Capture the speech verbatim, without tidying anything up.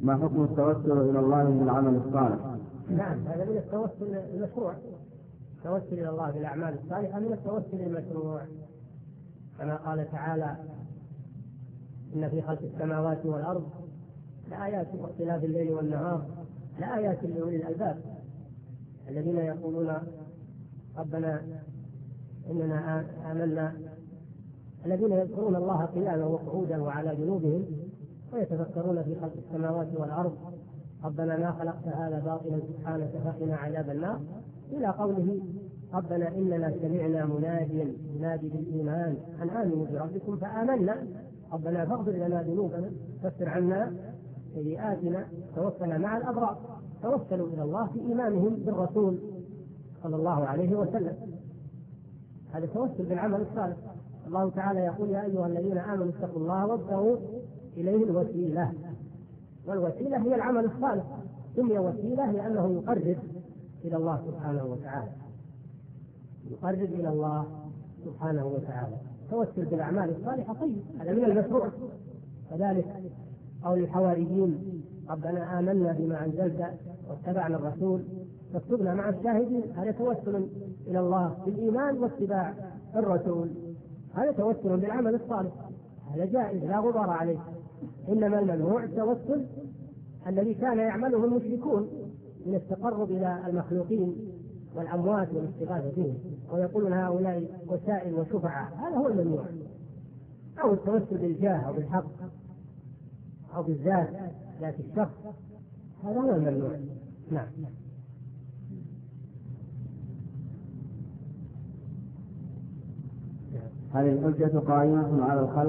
ما حكم التوسل إلى الله بالعمل الصالح؟ نعم، هذا من التوسل المشروع. التوسل إلى الله بالأعمال الصالحة من التوسل المشروع، كما قال تعالى: إن في خلق السماوات والأرض لآيات واختلاف الليل والنهار لآيات لأولي الألباب الذين يقولون ربنا إننا آمنا، الذين يذكرون الله قياما وقعودا وعلى جنوبهم ويتفكرون في خلق السماوات والأرض ربنا ما خلقت هذا باطلا سبحانك فقنا عذاب النار، إلى قوله ربنا إننا سمعنا مناديا ينادي بالإيمان أن آمنوا بربكم فآمنا ربنا فاغفر لنا ذنوبنا كفر عنا سيئاتنا توفنا مع الأبرار. توسلوا إلى الله في إيمانهم بالرسول صلى الله عليه وسلم. هذا توسل بالعمل الصالح. الله تعالى يقول: يا أيها الذين آمنوا اتقوا الله وابتغوا إليه الوسيلة، والوسيلة هي العمل الصالح. سمي وسيلة لأنه يقرب إلى الله سبحانه وتعالى، يقرب إلى الله سبحانه وتعالى. توسل بالأعمال الصالحة طيب، هذا من المشروع. كذلك قول الحواريين: ربنا آمنا بما أنزلت واتبعنا الرسول فاكتبنا مع الشاهدين. هذا توسل إلى الله بالإيمان واتباع الرسول، هذا توسل بالعمل الصالح، هذا جائز لا غبار عليه. إنما الممنوع التوسل الذي كان يعمله المشركون من التقرب إلى المخلوقين والأموات والاستغاثة بهم، ويقولون هؤلاء وسائل وشفعاء، هذا هو الممنوع. أو التوسل بالجاه أو بالحق أو بالذات ذات الشخص، هذا هو الممنوع. نعم. هل الحجة قائمة على الخلق